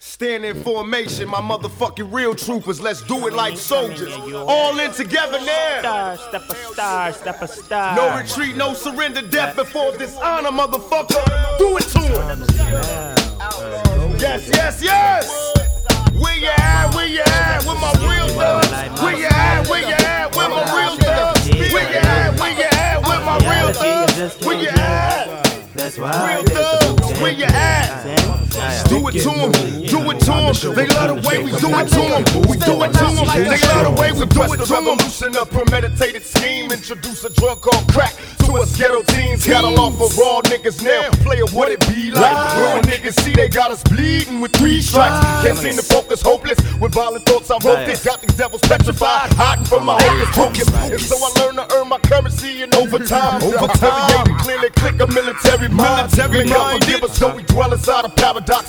Stand in formation, my motherfucking real troopers. Let's do it like soldiers. All in together now. Step a star. No retreat, no surrender, death before dishonor, motherfucker. Do it to him. Yes, yes, yes. Where you at? Where you at? With my real thugs. Where you at? Where you at? With my real thugs. Where you at? Where you at? With my real thugs. Where you at? That's why. Real thugs, where you at? Do it to them, do it to them. They love the way we do it to them. We do it to them. They love the way we do it to them. Revolution, a premeditated scheme. Introduce a drug called crack to us ghetto teens. Got a off of raw niggas now. Player, what it be like? Real niggas see they got us bleeding with 3 strikes. Can't seem to focus, hopeless. With violent thoughts, I wrote this. Got these devils petrified, hiding from my hocus pocus. And so I learned to earn my currency in overtime. Clearly click a military mind. May God forgive us, so we dwell inside a paradox.